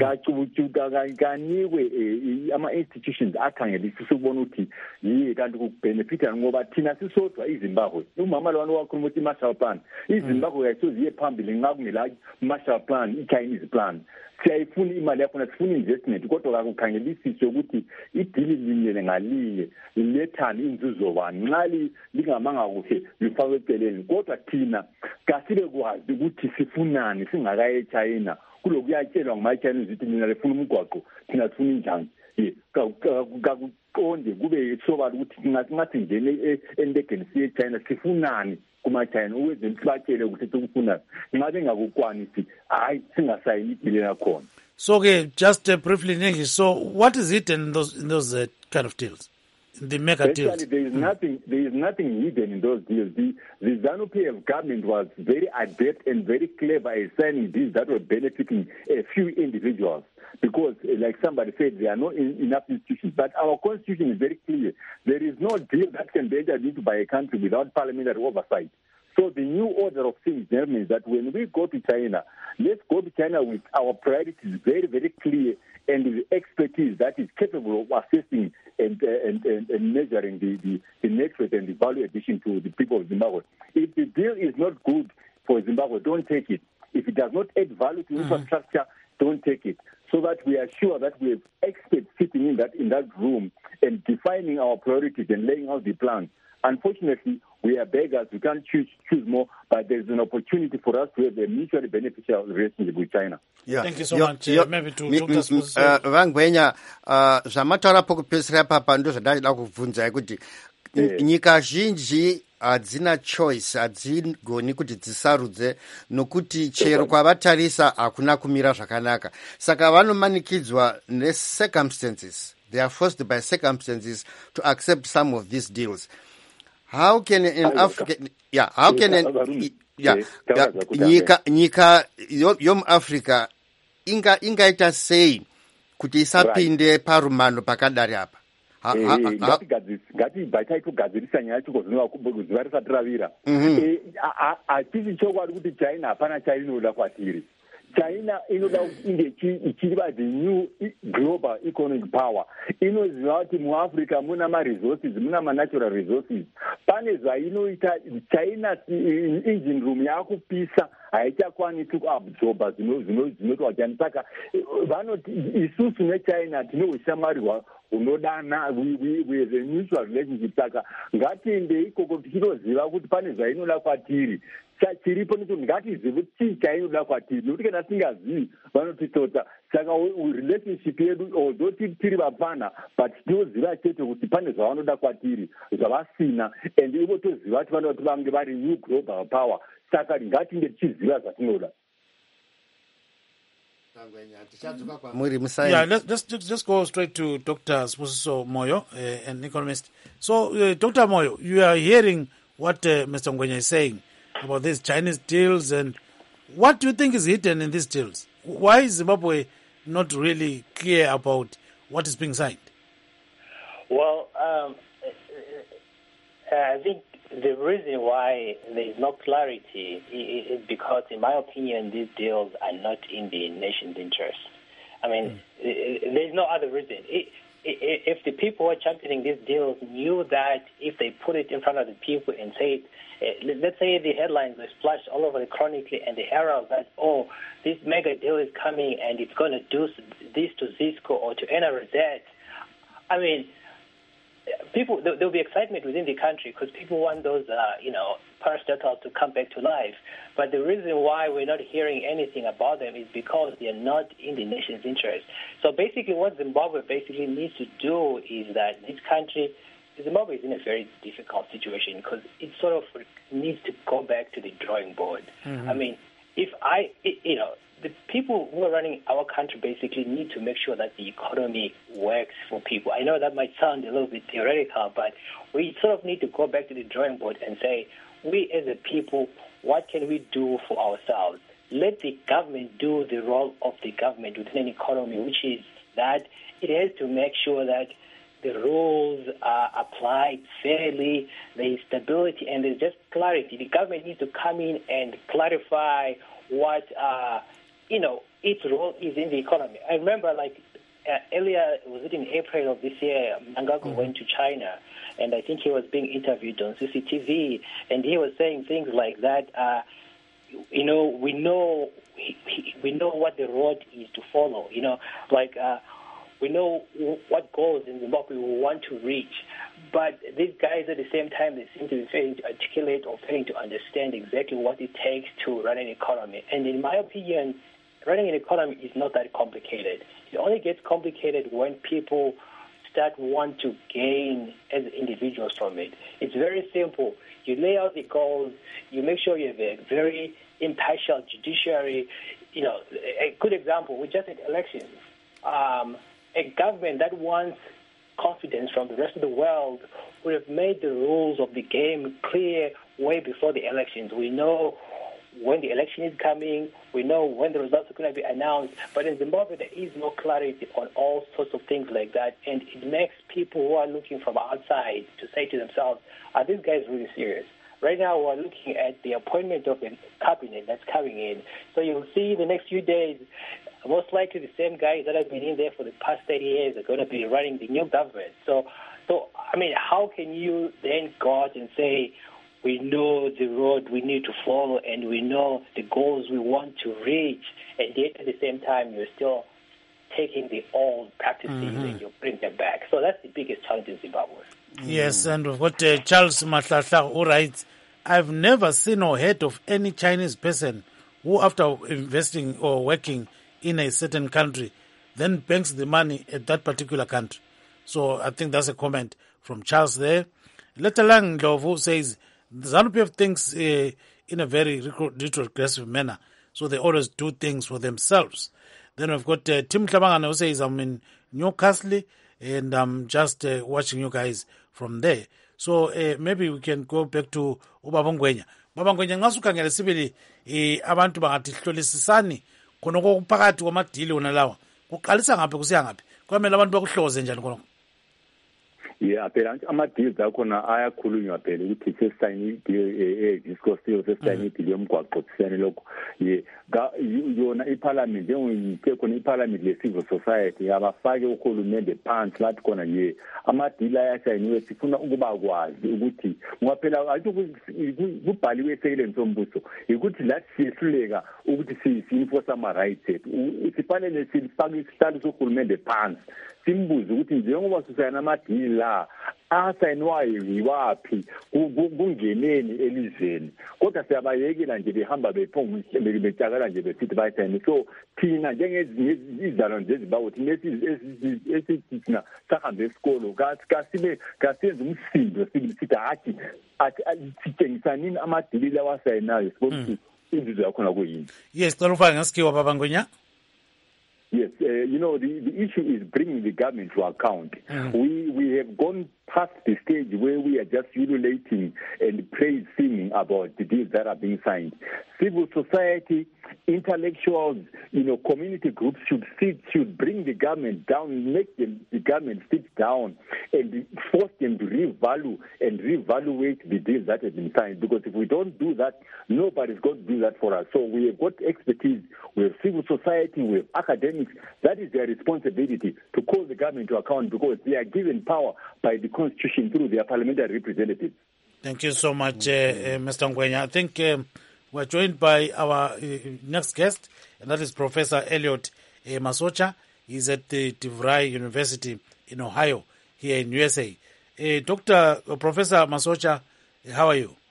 Speaker 4: kanikwe ama-institutions akhangelisise ukubona ukuthi yiye kanti kubhenefitha ngoba thina sisodwa iZimbabwe umama lwana wakhuluma ukuthi i-Marshall Plan iZimbabwe yayisoziye phambili nxa kungela Marshall Plan i-Chinese plan siyayifuna imali yakhona sifuna investment kodwa kakukhangelisiswe ukuthi idili linye ngalinye lilethani inzuzo bani nxa lingamanga kuhle lifakwe eceleni kodwa thina kasibe kwazi ukuthi sifunani singakaye eChina kulokuyatshelwa ngama-China ukuthi mina lefuna umgwaqo thina sifuna injani kakuqonde kube sobala ukuthi ngathi ngene endegeni siye eChina sifunani kuma-China ukuze sibatshele ukuthi sikufunani nxa bengakukwanisi hayi singasayini idili yakhona.
Speaker 1: So just briefly in English, so what is hidden in those kind of deals? The mega deals.
Speaker 4: There is nothing hidden in those deals. The ZANU-PF government was very adept and very clever at signing deals that were benefiting a few individuals. Because, like somebody said, there are not enough institutions. But our constitution is very clear. There is no deal that can be entered into by a country without parliamentary oversight. So the new order of things there means that when we go to China, let's go to China with our priorities very, very clear and with expertise that is capable of assessing and measuring the network and the value addition to the people of Zimbabwe. If the deal is not good for Zimbabwe, don't take it. If it does not add value to infrastructure, don't take it. So that we are sure that we have experts sitting in that room and defining our priorities and laying out the plan. Unfortunately, we are beggars. We can't choose more, but there's an opportunity for us to have a mutually beneficial relationship with China.
Speaker 1: Yeah. Thank you so much. Maybe to Dr.
Speaker 2: Vangwenya, zvamataura pokupedzisira papa ndo zvandachida kubvunza kuti nyika zhinji hadzina choice, hadzigoni kuti dzisarudze nokuti chero kwavatarisa hakuna kumira zvakanaka. Saka vanomanikidzwa necircumstances. They are forced by circumstances to accept some of these deals. How can an African, nyika yomuAfrica ingaita sei kuti isapinde parumano pakadari apa?
Speaker 4: Ngatibhaitaitogadzirisa nyaya chikozvinova zuva risati ravira. Hatisi chokwadi kuti China hapana chainoda kwatiri. China inoda inge ichiva the new global economic power. Inoziva kuti muAfrica muna ma-resources, muna ma-natural resources. Pane zvainoita China engine room yakupisa haichakwanisi kuabsorba zvinotwa chani. Saka vanoti isusu neChina tine ushamwari unodana, we have a mutual relationship. Saka ngatiende ikoko tichitoziva kuti pane zvainoda kwatiri. Chiripo nekuti ngatizive kuti chainoda kwatiri nokuti kana tingazivi vanotitota. Saka relationship yedu although tiri vapfana but tinoziva chete kuti pane zvavanoda kwatiri zvavasina and ivo toziva kuti vanoda kuti vange vari new global power. Saka ngatinge tichiziva zvatinoda.
Speaker 1: Yeah, let's just go straight to Dr. Sibusiso Moyo, an economist. So, Dr. Moyo, you are hearing what Mr. Ngwenya is saying about these Chinese deals, and what do you think is hidden in these deals? Why is Zimbabwe not really clear about what is being signed?
Speaker 5: Well, I think the reason why there is no clarity is because, in my opinion, these deals are not in the nation's interest. I mean, there's no other reason. If the people who are championing these deals knew that if they put it in front of the people and say it, let's say the headlines were splashed all over the Chronicle and the Herald that, oh, this mega deal is coming and it's going to do this to Zisco or to NRZ. I mean, people, there'll be excitement within the country because people want those, parastatals to come back to life. But the reason why we're not hearing anything about them is because they're not in the nation's interest. So basically what Zimbabwe basically needs to do is that this country Zimbabwe is in a very difficult situation because it sort of needs to go back to the drawing board. I mean, the people who are running our country basically need to make sure that the economy works for people. I know that might sound a little bit theoretical, but we sort of need to go back to the drawing board and say, we as a people, what can we do for ourselves? Let the government do the role of the government within an economy, which is that it has to make sure that the rules are applied fairly, there is stability, and there's just clarity. The government needs to come in and clarify what, its role is in the economy. I remember, earlier, was it in April of this year, Mnangagwa went to China, and I think he was being interviewed on CCTV, and he was saying things like that, we know what the road is to follow, we know what goals in Zimbabwe we want to reach. But these guys at the same time, they seem to be failing to articulate or failing to understand exactly what it takes to run an economy. And in my opinion, running an economy is not that complicated. It only gets complicated when people start want to gain as individuals from it. It's very simple. You lay out the goals, you make sure you have a very impartial judiciary. A good example, we just had elections. A government that wants confidence from the rest of the world would have made the rules of the game clear way before the elections. We know when the election is coming, we know when the results are going to be announced, but in Zimbabwe there is no clarity on all sorts of things like that, and it makes people who are looking from outside to say to themselves, are these guys really serious? Right now we're looking at the appointment of a cabinet that's coming in, so you'll see the next few days, most likely the same guys that have been in there for the past 30 years are going to be running the new government. So I mean, how can you then go out and say, we know the road we need to follow and we know the goals we want to reach, and yet at the same time you're still taking the old practices and you bring them back. So that's the biggest challenge in Zimbabwe.
Speaker 1: Yes, and we've got Charles Mahlahla who writes, I've never seen or heard of any Chinese person who, after investing or working in a certain country, then banks the money at that particular country. So I think that's a comment from Charles there. Letalang Ndlovu says, the ZANU-PF thinks in a very retrogressive manner, so they always do things for themselves. Then we've got Tim Tlabangana who says, I'm in Newcastle and I'm just watching you guys from there. So maybe we can go back to Ubaba Ngwenya. Baba Ngwenya, nxa sukhangela sibili abantu bangathi hlolisisani khona kokuphakathi kwamadili wona lawa kuqalisa ngaphi kusiya ngaphi kwamele abantu bakuhloze njani khona.
Speaker 4: Yeah, phela ama-deals akhona ayakhulunywa phela ukuthi sesisayine i-deal disco steel sesisayine i-deal yomgwaqo thizane lokho yona iphalamende njengokuthe khona iphalamende le-civil society abafake uhulumende phansi lathi khona nje ama-deal ayasayiniwe sifuna ukuba kwazi ukuthi ngoba phela athi kubhaliwe esekeleni sombuso ukuthi lathi siyehluleka ukuthi si-enforce ama-rights ethu sifanele sifake isihlalo sohulumende phansi simbuze ukuthi njengoba susayina amadili la asayinwayo yiwaphi kungeneni elizweni kodwa siyabayekela nje behamba betshakala nje besithi bayithayini. So thina njengezizalo nje ezibawo thina esithina sahambe esikolo kasiyenze umsindo sithi hathi sitshengisa nini amadili lawa asayinayo sibona ukuthi inzuzo yakhona kuyini.
Speaker 1: Yes, Tolufane ngasikhiwa Baba Ngwenya.
Speaker 4: Yes, the issue is bringing the government to account. We have gone past the stage where we are just ululating and praise singing about the deals that are being signed. Civil society, intellectuals, community groups should bring the government down, make the government sit down and force them to revalue and reevaluate the deals that have been signed. Because if we don't do that, nobody's going to do that for us. So we have got expertise, we have civil society, we have academics. That is their responsibility to call the government to account because they are given power by the Constitution through their parliamentary representatives.
Speaker 1: Thank you so much, Mr. Ngwenya. I think we're joined by our next guest, and that is Professor Elliot Masocha. He's at the DeVry University in Ohio, here in USA. Professor Masocha, how are you?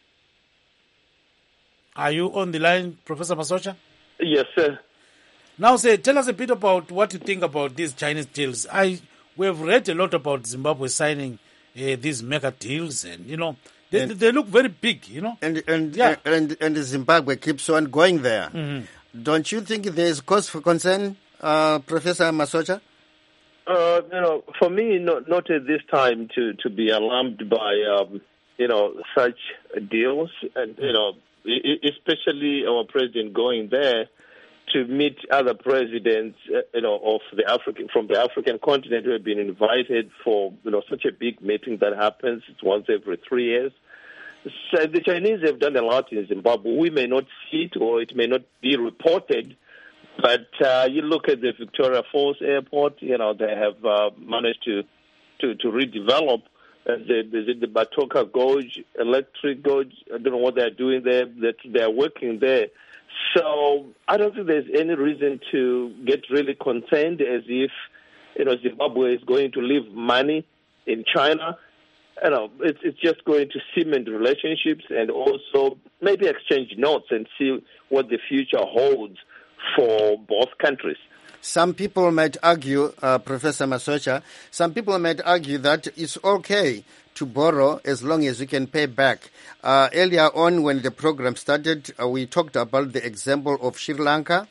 Speaker 1: Are you on the line, Professor Masocha?
Speaker 7: Yes, sir.
Speaker 1: Now, tell us a bit about what you think about these Chinese deals. We have read a lot about Zimbabwe signing these mega deals, and they look very big,
Speaker 2: And Zimbabwe keeps on going there. Mm-hmm. Don't you think there is cause for concern, Professor Masocha?
Speaker 7: For me, not at this time to be alarmed by such deals, and especially our president going there to meet other presidents, from the African continent who have been invited for such a big meeting that happens once every 3 years. So the Chinese have done a lot in Zimbabwe. We may not see it, or it may not be reported. But you look at the Victoria Falls Airport, they have managed to redevelop the Batoka Gorge, Electric Gorge. I don't know what they're doing there. They're working there. So I don't think there's any reason to get really concerned as if Zimbabwe is going to leave money in China. It's just going to cement relationships and also maybe exchange notes and see what the future holds for both countries.
Speaker 2: Some people might argue, Professor Masocha, that it's okay to borrow as long as you can pay back. Earlier on when the program started, we talked about the example of Sri Lanka.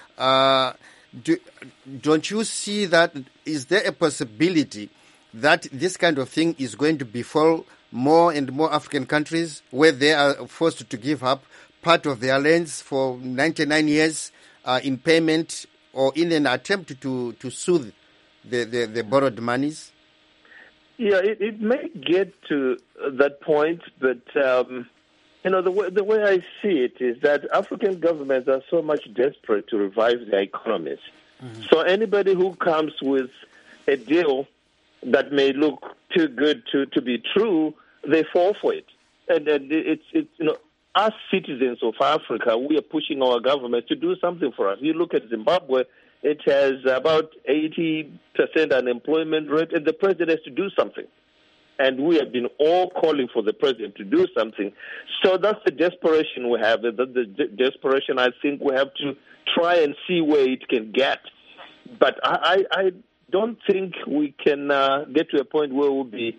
Speaker 2: Don't you see that? Is there a possibility that this kind of thing is going to befall more and more African countries where they are forced to give up part of their lands for 99 years in payment or in an attempt to soothe the borrowed monies?
Speaker 7: Yeah, it may get to that point, but the way I see it is that African governments are so much desperate to revive their economies. Mm-hmm. So anybody who comes with a deal that may look too good to be true, they fall for it. And it's us citizens of Africa, we are pushing our government to do something for us. You look at Zimbabwe, it has about 80% unemployment rate, and the president has to do something. And we have been all calling for the president to do something. So that's the desperation we have. The desperation, I think we have to try and see where it can get. But I don't think we can get to a point where we'll be,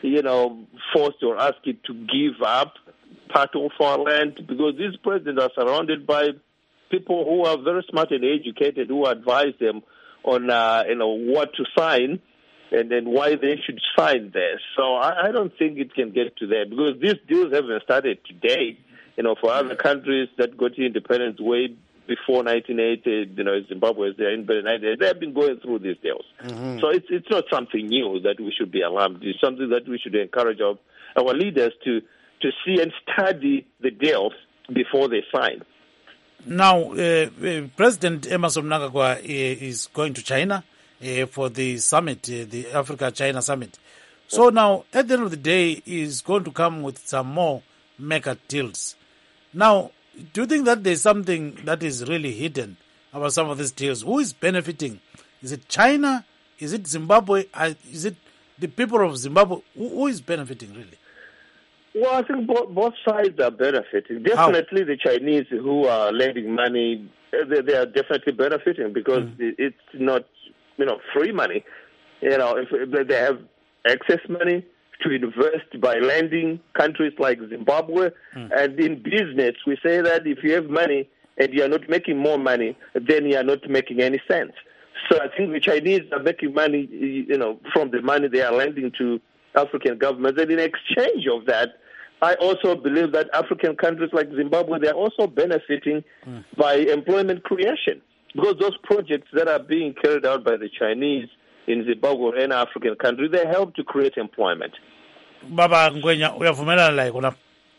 Speaker 7: forced or asked to give up part of our land, because these presidents are surrounded by people who are very smart and educated, who advise them on what to sign and then why they should sign this. So I don't think it can get to that, because these deals haven't started today. For other countries that got independence way before 1980, Zimbabwe is there in 1980, they have been going through these deals. Mm-hmm. So it's not something new that we should be alarmed. It's something that we should encourage our leaders to see and study the deals before they sign.
Speaker 1: Now, President Emmerson Mnangagwa is going to China for the summit, the Africa-China summit. So now, at the end of the day, he's going to come with some more mega deals. Now, do you think that there's something that is really hidden about some of these deals? Who is benefiting? Is it China? Is it Zimbabwe? Is it the people of Zimbabwe? Who is benefiting, really?
Speaker 7: Well, I think both sides are benefiting. Definitely the Chinese who are lending money, they are definitely benefiting, because it's not, free money. If they have excess money to invest by lending countries like Zimbabwe. And in business, we say that if you have money and you are not making more money, then you are not making any sense. So I think the Chinese are making money, from the money they are lending to African governments. And in exchange of that, I also believe that African countries like Zimbabwe, they are also benefiting by employment creation, because those projects that are being carried out by the Chinese in Zimbabwe or any African country, they help to create employment.
Speaker 1: Baba Ngwenya, uyavumelana naye kuna?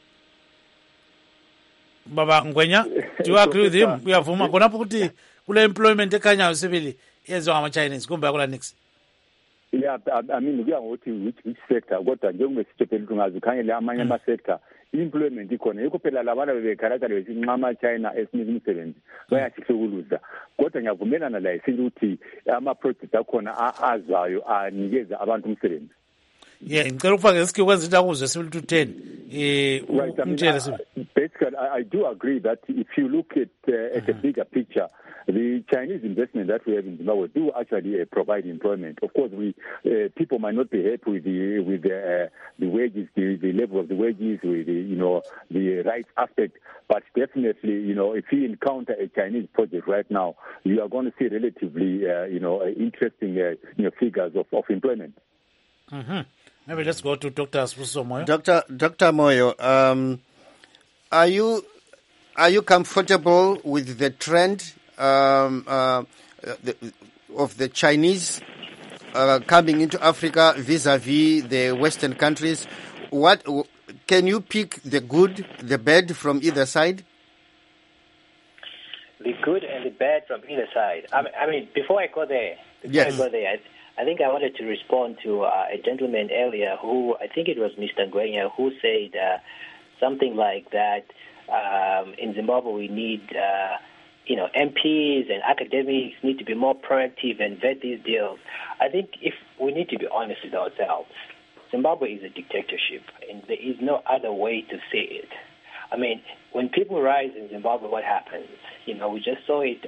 Speaker 1: Baba Ngwenya, do you agree with him? Uyavuma khona ukuthi kule employment ekhanyayo sibili yenziwa ngama-Chinese kumbe akula nix?
Speaker 4: Yeah, I mean, kuya ngokuthi which sector, kodwa njengoba sithethele ungazikhangela amanye ama-sector, i-employment ikhona. Yikho phela labana bebekharakhala besinqama China esinika umsebenzi bayasihlukuluza. Kodwa ngiyavumelana laye sithi ukuthi ama-projects akhona azayo anikeza abantu umsebenzi.
Speaker 1: Yeah, ngicela ukufake isikhiwo kwenza into akuzwe sibili to 10.
Speaker 4: Right. Basically, I do agree that if you look at a bigger picture, the Chinese investment that we have in Zimbabwe do actually provide employment. Of course, people might not be happy with the wages, the level of the wages, with the rights aspect. But definitely, if you encounter a Chinese project right now, you are going to see relatively, interesting, figures of employment.
Speaker 1: Mm-hmm. Maybe let's go to Dr. Spuso Moyo.
Speaker 2: Dr. Moyo, are you comfortable with the trend of the Chinese coming into Africa vis-a-vis the Western countries? What can you pick the good, the bad from either side?
Speaker 5: The good and the bad from either side. I mean, before I go there, I think I wanted to respond to a gentleman earlier who, I think it was Mr. Ngwenya, who said something like that in Zimbabwe we need, MPs and academics need to be more proactive and vet these deals. I think if we need to be honest with ourselves, Zimbabwe is a dictatorship, and there is no other way to say it. I mean, when people rise in Zimbabwe, what happens? We just saw it,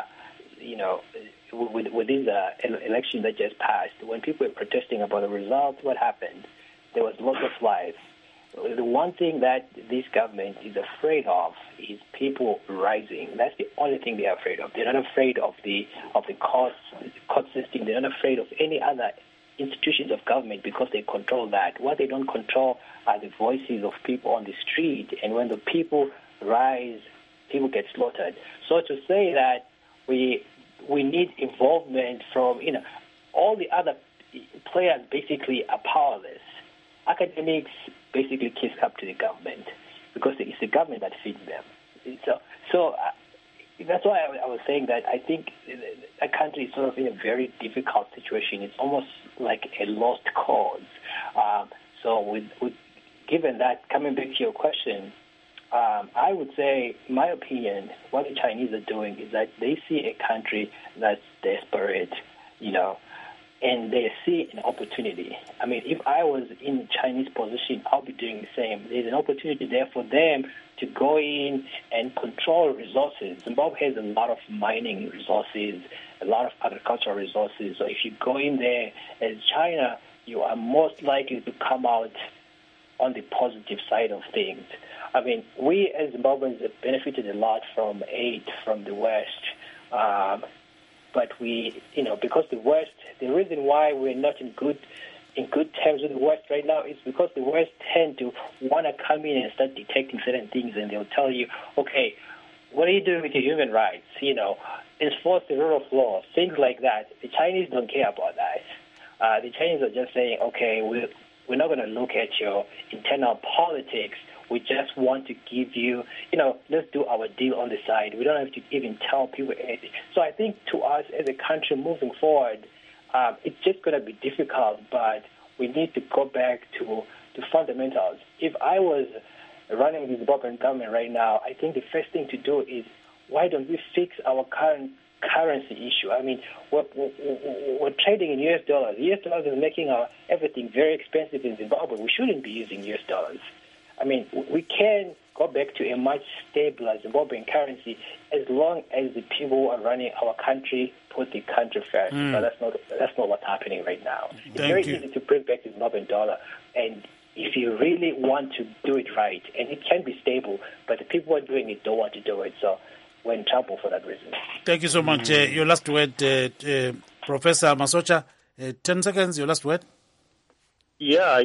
Speaker 5: with this election that just passed. When people were protesting about the results, what happened? There was loss of life. The one thing that this government is afraid of is people rising. That's the only thing they're afraid of. They're not afraid of the court system. They're not afraid of any other institutions of government because they control that. What they don't control are the voices of people on the street. And when the people rise, people get slaughtered. So to say that we need involvement from, all the other players basically are powerless. Academics basically kiss up to the government because it's the government that feeds them. So that's why I was saying that I think a country is sort of in a very difficult situation. It's almost like a lost cause. So given that, coming back to your question, I would say, in my opinion, what the Chinese are doing is that they see a country that's desperate, and they see an opportunity. I mean, if I was in the Chinese position, I'll be doing the same. There's an opportunity there for them to go in and control resources. Zimbabwe has a lot of mining resources, a lot of agricultural resources. So if you go in there as China, you are most likely to come out on the positive side of things. I mean, we as Zimbabweans have benefited a lot from aid from the West. But we, because the West, the reason why we're not in good terms with the West right now is because the West tend to want to come in and start detecting certain things, and they'll tell you, okay, what are you doing with your human rights? Enforce the rule of law, things like that. The Chinese don't care about that. The Chinese are just saying, okay, we're not going to look at your internal politics. We just want to give you, let's do our deal on the side. We don't have to even tell people anything. So I think to us as a country moving forward, it's just going to be difficult, but we need to go back to fundamentals. If I was running the Zimbabwean government right now, I think the first thing to do is why don't we fix our current currency issue? I mean, we're trading in US dollars. US dollars is making everything very expensive in Zimbabwe. We shouldn't be using US dollars. I mean, we can go back to a much stabler Zimbabwean currency as long as the people who are running our country put the country first. But that's not what's happening right now. It's very easy to bring back the Zimbabwean dollar, and if you really want to do it right, and it can be stable, but the people who are doing it don't want to do it, so we're in trouble for that reason.
Speaker 1: Thank you so much. Your last word, Professor Masocha. 10 seconds, your last word.
Speaker 7: Yeah,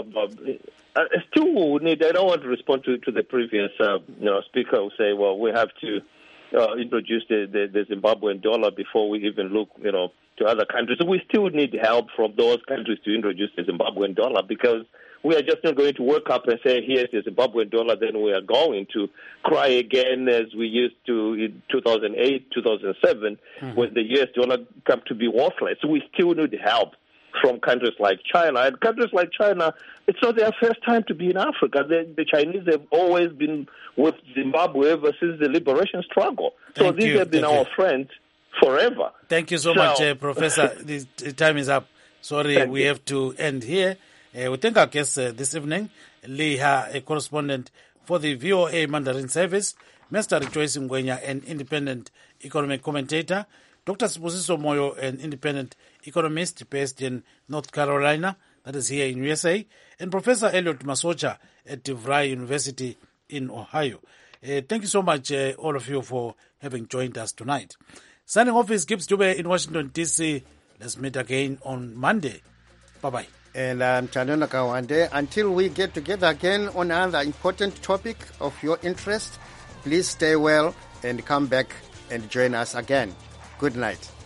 Speaker 7: still need. I don't want to respond to the previous speaker who say, well, we have to introduce the Zimbabwean dollar before we even look, to other countries. So we still need help from those countries to introduce the Zimbabwean dollar, because we are just not going to wake up and say, here's the Zimbabwean dollar, then we are going to cry again as we used to in 2008, 2007, when the US dollar come to be worthless. So we still need help from countries like China. And countries like China, it's not their first time to be in Africa. The Chinese have always been with Zimbabwe ever since the liberation struggle. So these have been our friends forever.
Speaker 1: Thank you so much, Professor. The time is up. Sorry, we have to end here. We thank our guests this evening, Lee Ha, a correspondent for the VOA Mandarin Service, Mr. Rejoice Ngwenya, an independent economic commentator, Dr. Sibusiso Moyo, an independent economist based in North Carolina, that is here in USA, and Professor Elliot Masocha at DeVry University in Ohio. Thank you so much, all of you, for having joined us tonight. Signing off is Gibbs Dube in Washington, D.C. Let's meet again on Monday. Bye-bye.
Speaker 2: And I'm Chanona Kawande. Until we get together again on another important topic of your interest, please stay well and come back and join us again. Good night.